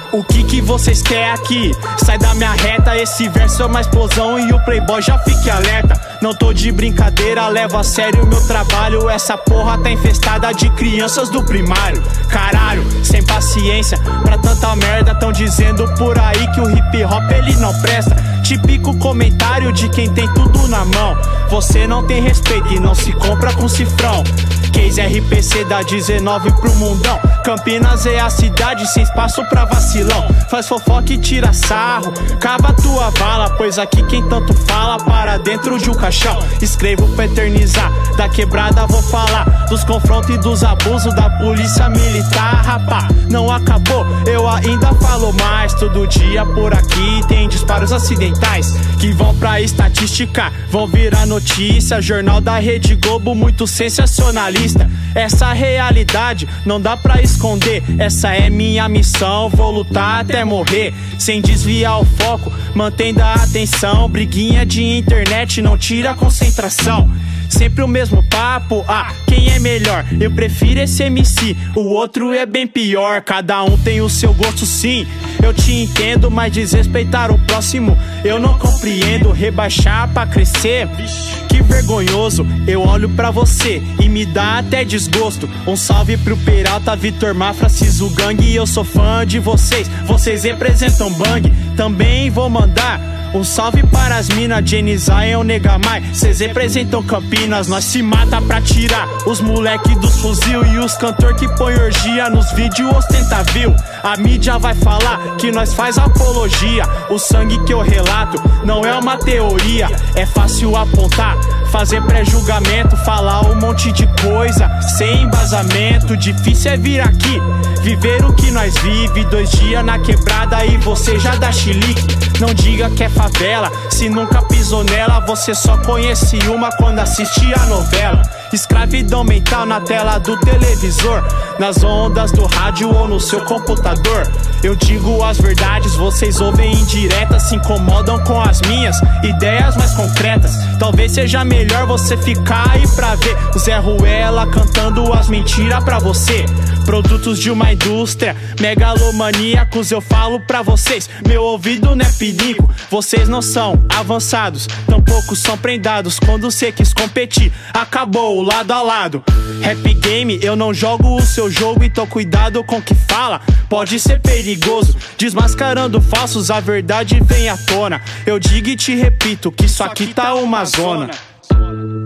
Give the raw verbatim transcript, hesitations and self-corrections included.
O que que vocês querem aqui? Sai da minha reta, esse verso é uma explosão e o playboy já fique alerta. Não tô de brincadeira, levo a sério o meu trabalho. Essa porra tá infestada de crianças do primário. Caralho, sem paciência pra tanta merda. Tão dizendo por aí que o hip hop ele não presta. Típico comentário de quem tem tudo na mão. Você não tem respeito e não se compra com cifrão. Case R P C dá dezenove pro mundão. Campinas é a cidade sem espaço pra vacilão. Faz fofoca e tira sarro, cava tua vala. Pois aqui quem tanto fala para dentro de um caixão. Escrevo pra eternizar, da quebrada vou falar. Dos confrontos e dos abusos da polícia militar. Rapá, não acabou, eu ainda falo mais. Todo dia por aqui tem disparos acidentais que vão pra estatística, vão virar notícia. Jornal da Rede Globo, muito sensacionalista. Essa realidade não dá pra esconder. Essa é minha missão, vou lutar até morrer. Sem desviar o foco, mantendo a atenção. Briguinha de internet não tira a concentração. Sempre o mesmo papo, ah, quem é melhor? Eu prefiro esse M C, o outro é bem pior. Cada um tem o seu gosto sim, eu te entendo. Mas desrespeitar o próximo, eu não compreendo. Rebaixar pra crescer, que vergonhoso. Eu olho pra você e me dá até desgosto. Um salve pro Peralta, Vitor Mafra, Ciso Gang. Eu sou fã de vocês, vocês representam Bang. Também vou mandar um salve para as minas, Jenny Zion, Negamai. Cês representam Campinas, nós se mata pra tirar os moleque dos fuzil. E os cantor que põe orgia nos vídeos ostenta view. A mídia vai falar que nós faz apologia. O sangue que eu relato não é uma teoria. É fácil apontar, fazer pré-julgamento, falar um monte de coisa sem embasamento. Difícil é vir aqui, viver o que nós vive. Dois dias na quebrada e você já dá chilique. Não diga que é favela, se nunca pisou nela. Você só conhece uma quando assiste a novela. Escravidão mental na tela do televisor, nas ondas do rádio ou no seu computador. Eu digo as verdades, vocês ouvem indiretas. Se incomodam com as minhas ideias mais concretas. Talvez seja melhor você ficar aí pra ver o Zé Ruela cantando as mentiras pra você. Produtos de uma indústria, megalomaníacos. Eu falo pra vocês, meu ouvido não é perigo. Vocês não são avançados, tampouco são prendados. Quando cê quis competir, acabou o lado a lado. Rap game, eu não jogo o seu jogo. Então cuidado com o que fala, pode ser perigoso. Desmascarando falsos, a verdade vem à tona. Eu digo e te repito que isso aqui tá uma zona.